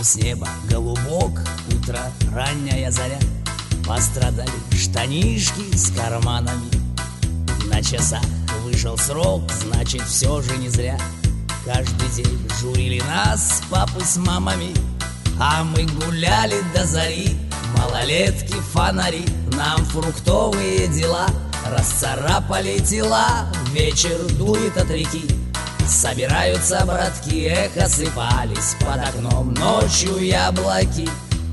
с неба голубок, утро, ранняя заря. Пострадали штанишки с карманами. На часах вышел срок, значит, все же не зря. Каждый день журили нас папы с мамами, а мы гуляли до зари. Малолетки, фонари, нам фруктовые дела расцарапали тела. Вечер дует от реки, собираются братки, эхо сыпались под окном ночью яблоки.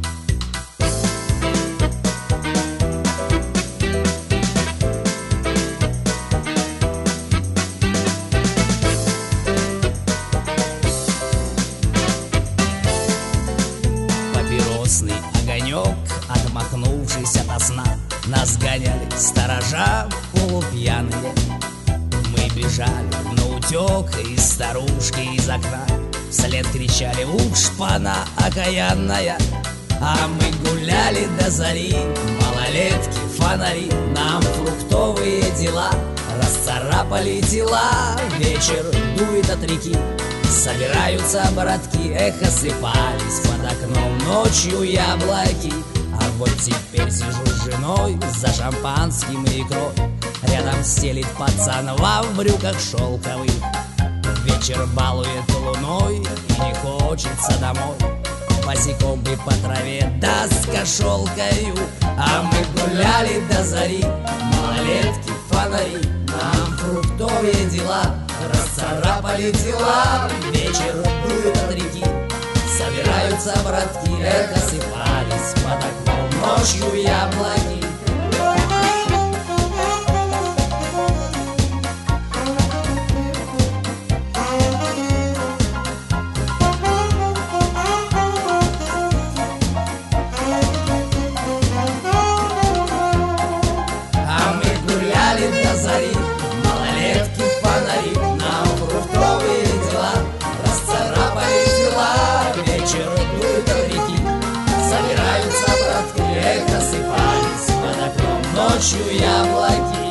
Папиросный огонек, отмахнувшись ото сна, нас гоняли сторожа полупьяные. Мы бежали наутек, и старушки из окна вслед кричали: уж шпана окаянная. А мы гуляли до зари, малолетки, фонари, нам фруктовые дела расцарапали тела. Вечер дует от реки, собираются братки, эхо сыпались под окном ночью яблоки. А вот теперь сижу с женой за шампанским и икрой. Рядом стелит пацан во брюках шелковых. Вечер балует луной и не хочется домой. Босиком бы по траве да с кошелкою. А мы гуляли до зари, малолетки, фонари, нам фруктовые дела расцарапали тела. Вечер дует от реки, собираются братки, эхо сыпались под окном ночью яблоки. Малолетки, фонари, нам фруктовые дела расцарапали тела. Вечер дует от реки, собираются братки, эхо сыпались под окном ночью яблоки.